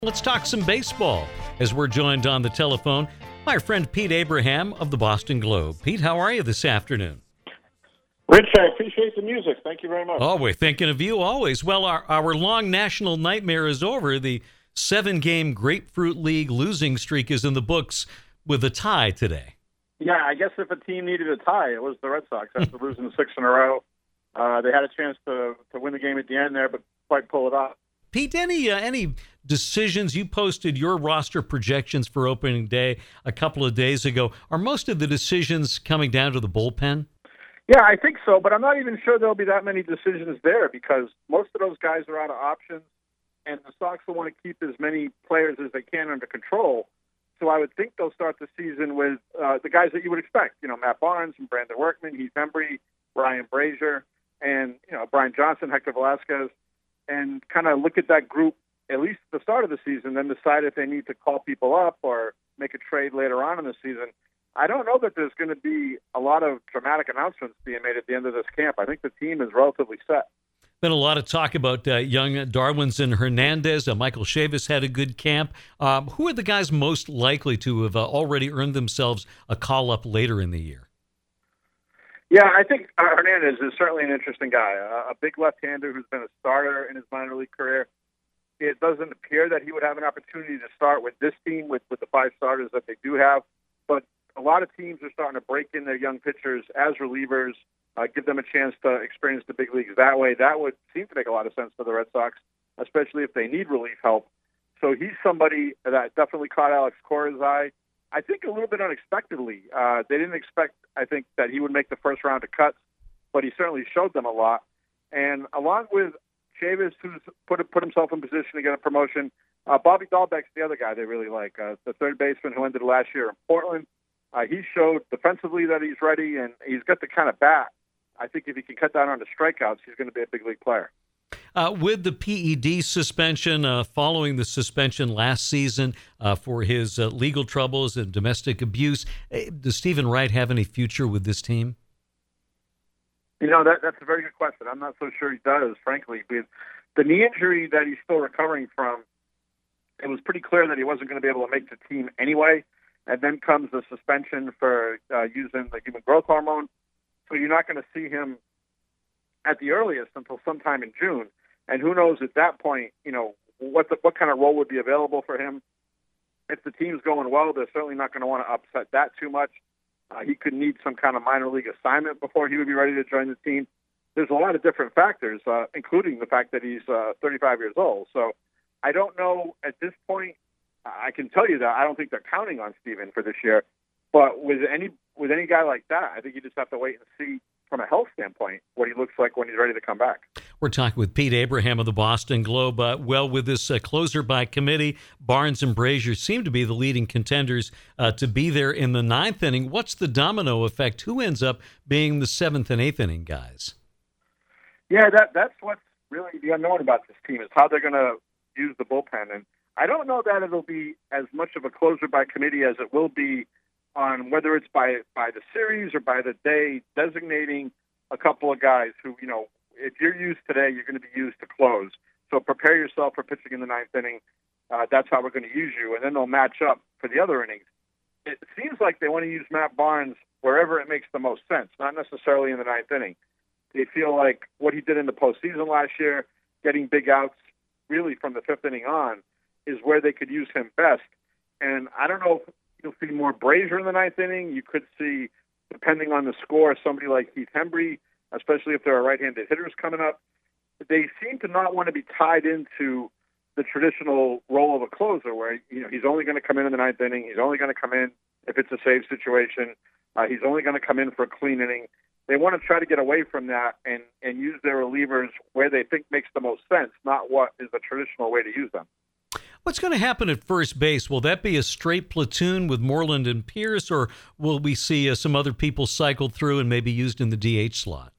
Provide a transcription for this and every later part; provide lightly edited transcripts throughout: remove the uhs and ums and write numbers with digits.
Let's talk some baseball as we're joined on the telephone by our friend Pete Abraham of the Boston Globe. Pete, how are you this afternoon? Rich, I appreciate the music. Thank you very much. Oh, we're thinking of you always. Well, our long national nightmare is over. The 7-game Grapefruit League losing streak is in the books with a tie today. Yeah, I guess if a team needed a tie, it was the Red Sox after losing 6 in a row. They had a chance to win the game at the end there, but quite pull it off. Pete, any decisions? You posted your roster projections for opening day a couple of days ago. Are most of the decisions coming down to the bullpen? Yeah, I think so, but I'm not even sure there'll be that many decisions there because most of those guys are out of options, and the Sox will want to keep as many players as they can under control. So I would think they'll start the season with the guys that you would expect. You know, Matt Barnes and Brandon Workman, Heath Hembree, Ryan Brazier, and, Brian Johnson, Hector Velasquez, and kind of look at that group at least at the start of the season, then decide if they need to call people up or make a trade later on in the season. I don't know that there's going to be a lot of dramatic announcements being made at the end of this camp. I think the team is relatively set. Been a lot of talk about young Darwinzon Hernandez. Michael Chavis had a good camp. Who are the guys most likely to have already earned themselves a call-up later in the year? Yeah, I think Hernandez is certainly an interesting guy, a big left-hander who's been a starter in his minor league career. It doesn't appear that he would have an opportunity to start with this team, with the 5 starters that they do have, but a lot of teams are starting to break in their young pitchers as relievers, give them a chance to experience the big leagues that way. That would seem to make a lot of sense for the Red Sox, especially if they need relief help. So he's somebody that definitely caught Alex Cora's eye. I think a little bit unexpectedly. They didn't expect, I think, that he would make the first round of cuts, but he certainly showed them a lot. And along with Chavis, who's put himself in position to get a promotion, Bobby Dahlbeck's the other guy they really like, the third baseman who ended last year in Portland. He showed defensively that he's ready, and he's got the kind of bat. I think if he can cut down on the strikeouts, he's going to be a big league player. With the PED suspension, following the suspension last season for his legal troubles and domestic abuse, does Stephen Wright have any future with this team? That's a very good question. I'm not so sure he does, frankly. With the knee injury that he's still recovering from, it was pretty clear that he wasn't going to be able to make the team anyway. And then comes the suspension for using the human growth hormone. So you're not going to see him at the earliest until sometime in June. And who knows at that point, what kind of role would be available for him. If the team's going well, they're certainly not going to want to upset that too much. He could need some kind of minor league assignment before he would be ready to join the team. There's a lot of different factors, including the fact that he's 35 years old. So I don't know at this point. I can tell you that I don't think they're counting on Steven for this year. But with any guy like that, I think you just have to wait and see from a health standpoint what he looks like when he's ready to come back. We're talking with Pete Abraham of the Boston Globe. With this closer by committee, Barnes and Brazier seem to be the leading contenders to be there in the 9th inning. What's the domino effect? Who ends up being the 7th and 8th inning guys? Yeah, that's what's really the unknown about this team is how they're going to use the bullpen. And I don't know that it'll be as much of a closer by committee as it will be on whether it's by the series or by the day, designating a couple of guys who, if you're used today, you're going to be used to close. So prepare yourself for pitching in the 9th inning. That's how we're going to use you. And then they'll match up for the other innings. It seems like they want to use Matt Barnes wherever it makes the most sense, not necessarily in the 9th inning. They feel like what he did in the postseason last year, getting big outs really from the 5th inning on, is where they could use him best. And I don't know if you'll see more Brazier in the 9th inning. You could see, depending on the score, somebody like Heath Hembree, especially if there are right-handed hitters coming up. They seem to not want to be tied into the traditional role of a closer where, he's only going to come in the 9th inning. He's only going to come in if it's a save situation. He's only going to come in for a clean inning. They want to try to get away from that and use their relievers where they think makes the most sense, not what is the traditional way to use them. What's going to happen at first base? Will that be a straight platoon with Moreland and Pierce, or will we see some other people cycled through and maybe used in the DH slot?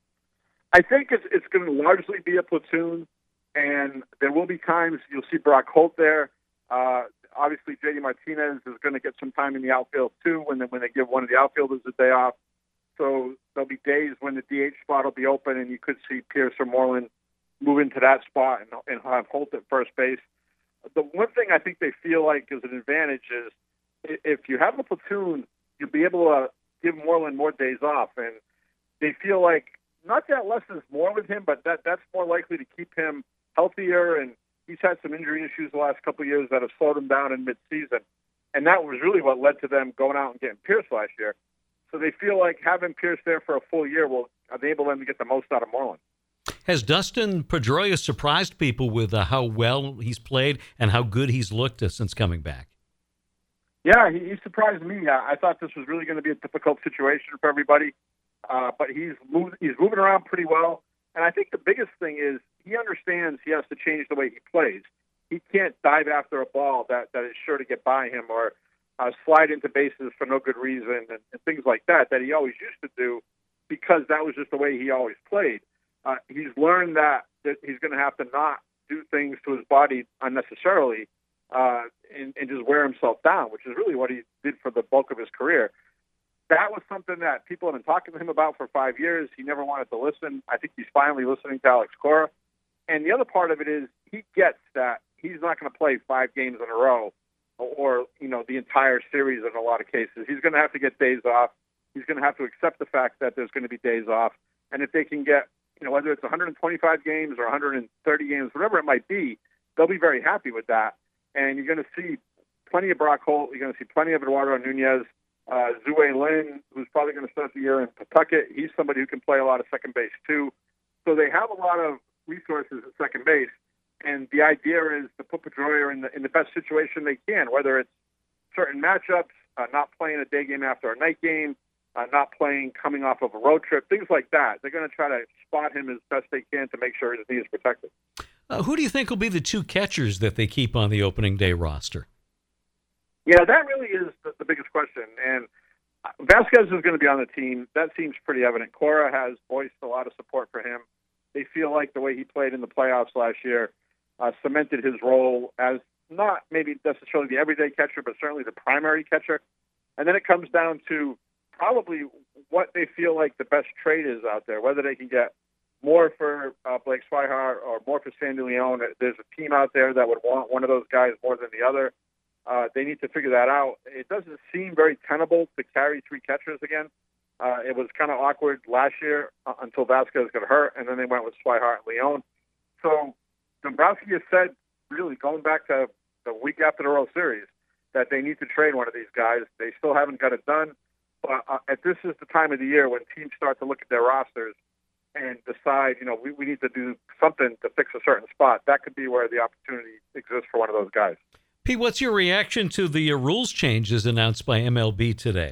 I think it's going to largely be a platoon, and there will be times you'll see Brock Holt there. Obviously, J.D. Martinez is going to get some time in the outfield, too, when they give one of the outfielders a day off. So there'll be days when the DH spot will be open, and you could see Pierce or Moreland move into that spot and have Holt at first base. the one thing I think they feel like is an advantage is if you have a platoon, you'll be able to give Moreland more days off. And they feel like not that less is more with him, but that's more likely to keep him healthier. And he's had some injury issues the last couple of years that have slowed him down in midseason. And that was really what led to them going out and getting Pierce last year. So they feel like having Pierce there for a full year will enable them to get the most out of Moreland. Has Dustin Pedroia surprised people with how well he's played and how good he's looked since coming back? Yeah, he surprised me. I thought this was really going to be a difficult situation for everybody, but he's moving around pretty well. And I think the biggest thing is he understands he has to change the way he plays. He can't dive after a ball that is sure to get by him or slide into bases for no good reason and things like that he always used to do because that was just the way he always played. He's learned that he's going to have to not do things to his body unnecessarily and just wear himself down, which is really what he did for the bulk of his career. That was something that people have been talking to him about for 5 years. He never wanted to listen. I think he's finally listening to Alex Cora. And the other part of it is he gets that he's not going to play 5 games in a row or, the entire series in a lot of cases. He's going to have to get days off. He's going to have to accept the fact that there's going to be days off. And if they can get, whether it's 125 games or 130 games, whatever it might be, they'll be very happy with that. And you're going to see plenty of Brock Holt. You're going to see plenty of Eduardo Nunez. Zue Lin, who's probably going to start the year in Pawtucket. He's somebody who can play a lot of second base, too. So they have a lot of resources at second base. And the idea is to put Pedroia in the best situation they can, whether it's certain matchups, not playing a day game after a night game, not playing coming off of a road trip, things like that. They're going to try to spot him as best they can to make sure his knee is protected. Who do you think will be the 2 catchers that they keep on the opening day roster? Yeah, that really is the biggest question. And Vasquez is going to be on the team. That seems pretty evident. Cora has voiced a lot of support for him. They feel like the way he played in the playoffs last year cemented his role as not maybe necessarily the everyday catcher, but certainly the primary catcher. And then it comes down to probably what they feel like the best trade is out there, whether they can get more for Blake Swihart or more for Sandy Leon. There's a team out there that would want one of those guys more than the other. They need to figure that out. It doesn't seem very tenable to carry 3 catchers again. It was kind of awkward last year until Vasquez got hurt, and then they went with Swihart and Leon. So Dombrowski has said, really going back to the week after the World Series, that they need to trade one of these guys. They still haven't got it done. But this is the time of the year when teams start to look at their rosters and decide, we need to do something to fix a certain spot. That could be where the opportunity exists for one of those guys. Pete, what's your reaction to the rules changes announced by MLB today?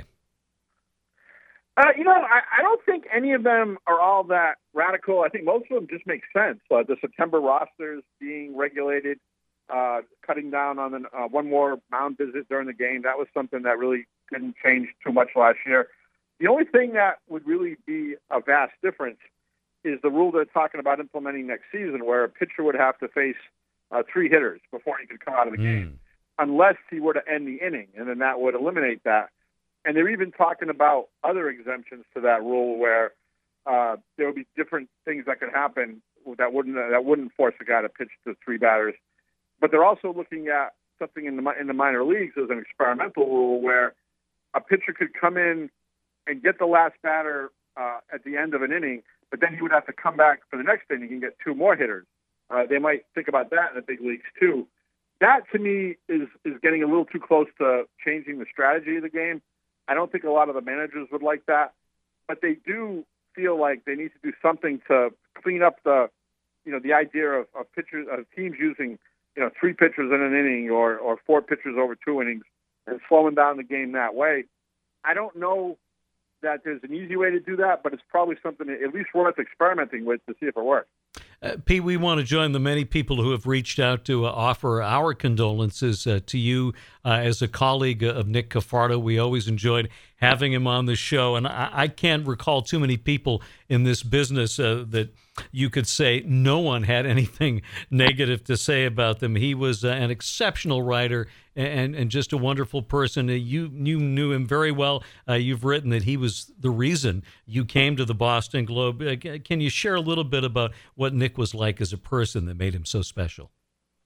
I don't think any of them are all that radical. I think most of them just make sense. The September rosters being regulated, cutting down on one more mound visit during the game, that was something that really didn't change too much last year. The only thing that would really be a vast difference is the rule they're talking about implementing next season, where a pitcher would have to face 3 hitters before he could come out of the game, unless he were to end the inning, and then that would eliminate that. And they're even talking about other exemptions to that rule where there would be different things that could happen that wouldn't force a guy to pitch to 3 batters. But they're also looking at something in the minor leagues as an experimental rule where a pitcher could come in and get the last batter at the end of an inning, but then he would have to come back for the next inning and get 2 more hitters. They might think about that in the big leagues too. That to me is getting a little too close to changing the strategy of the game. I don't think a lot of the managers would like that, but they do feel like they need to do something to clean up the idea of pitchers, of teams using 3 pitchers in an inning or 4 pitchers over 2 innings and slowing down the game that way. I don't know that there's an easy way to do that, but it's probably something at least worth experimenting with to see if it works. Pete, we want to join the many people who have reached out to offer our condolences to you as a colleague of Nick Cafardo. We always enjoyed having him on the show, and I can't recall too many people in this business that you could say no one had anything negative to say about them. He was an exceptional writer and just a wonderful person. You knew him very well. You've written that he was the reason you came to the Boston Globe. Can you share a little bit about what Nick was like as a person that made him so special?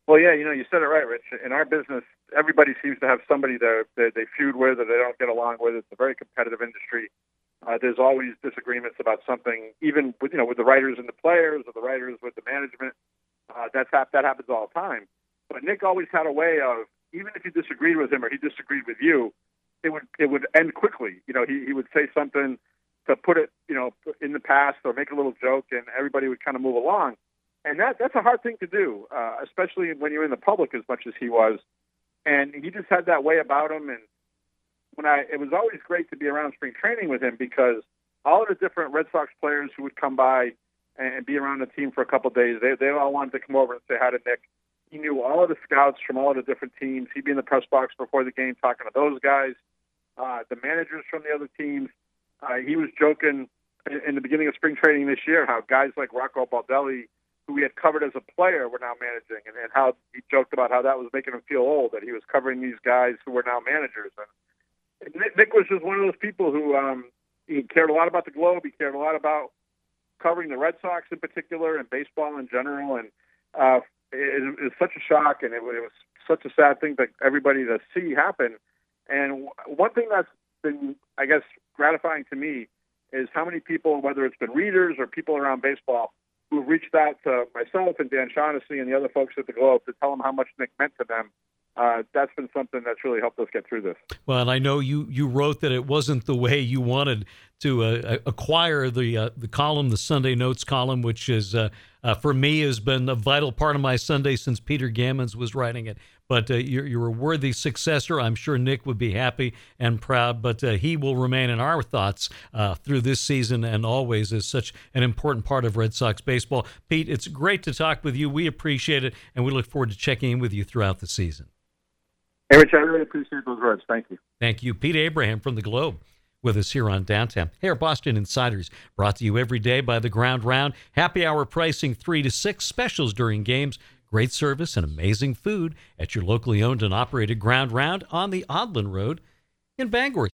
Well, yeah, you said it right, Rich. In our business, everybody seems to have somebody that they feud with or they don't get along with. It's a very competitive industry. There's always disagreements about something, even with the writers and the players, or the writers with the management. That happens all the time. But Nick always had a way of, even if you disagreed with him or he disagreed with you, it would end quickly. He would say something to put it in the past or make a little joke, and everybody would kind of move along. And that's a hard thing to do, especially when you're in the public as much as he was. And he just had that way about him. And it was always great to be around spring training with him, because all of the different Red Sox players who would come by and be around the team for a couple of days, they all wanted to come over and say hi to Nick. He knew all of the scouts from all of the different teams. He'd be in the press box before the game talking to those guys, the managers from the other teams. He was joking in the beginning of spring training this year how guys like Rocco Baldelli, who we had covered as a player, were now managing, and how he joked about how that was making him feel old, that he was covering these guys who were now managers. And Nick was just one of those people who he cared a lot about the Globe. He cared a lot about covering the Red Sox in particular and baseball in general. And it was such a shock, and it was such a sad thing that everybody to see happen. And one thing that's been, I guess, gratifying to me is how many people, whether it's been readers or people around baseball, who've reached out to myself and Dan Shaughnessy and the other folks at the Globe to tell them how much Nick meant to them. That's been something that's really helped us get through this. Well, and I know you wrote that it wasn't the way you wanted to acquire the column, the Sunday Notes column, which is for me has been a vital part of my Sunday since Peter Gammons was writing it. But you're a worthy successor. I'm sure Nick would be happy and proud, but he will remain in our thoughts through this season and always as such an important part of Red Sox baseball. Pete, it's great to talk with you. We appreciate it, and we look forward to checking in with you throughout the season. Hey, Rich, I really appreciate those words. Thank you. Thank you. Pete Abraham from the Globe with us here on Downtown. Hey, our Boston Insiders, brought to you every day by the Ground Round. Happy hour pricing 3 to 6, specials during games, great service and amazing food at your locally owned and operated Ground Round on the Odland Road in Bangor.